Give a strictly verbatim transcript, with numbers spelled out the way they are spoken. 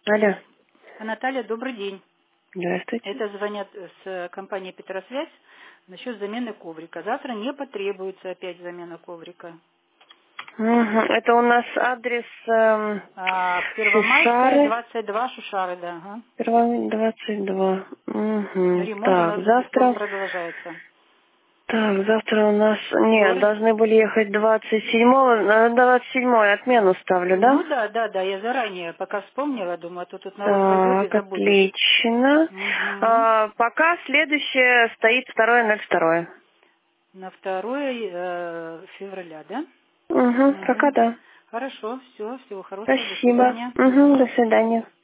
Алло. Наталья, добрый день. Здравствуйте. Это звонят с компании Петросвязь насчет замены коврика. Завтра не потребуется опять замена коврика. Угу. Это у нас адрес эм, А, Первомайская, Шушары. двадцать два, Шушары, да. Ага. Первомайская, двадцать два. Угу. Ремонт у Так, нас до сих пор завтра... продолжается. Так, завтра у нас... Нет, Вторник? должны были ехать двадцать седьмого. На двадцать седьмое отмену ставлю, да? Ну да, да, да, я заранее пока вспомнила, думаю, а то тут народ пойдет и Так, забудешь. отлично. Угу. А, пока следующее стоит второе ноль второе. На второе э, февраля, да? Угу, пока Угу. да. Хорошо, все, всего хорошего, до Спасибо. свидания. Угу, Угу. до свидания.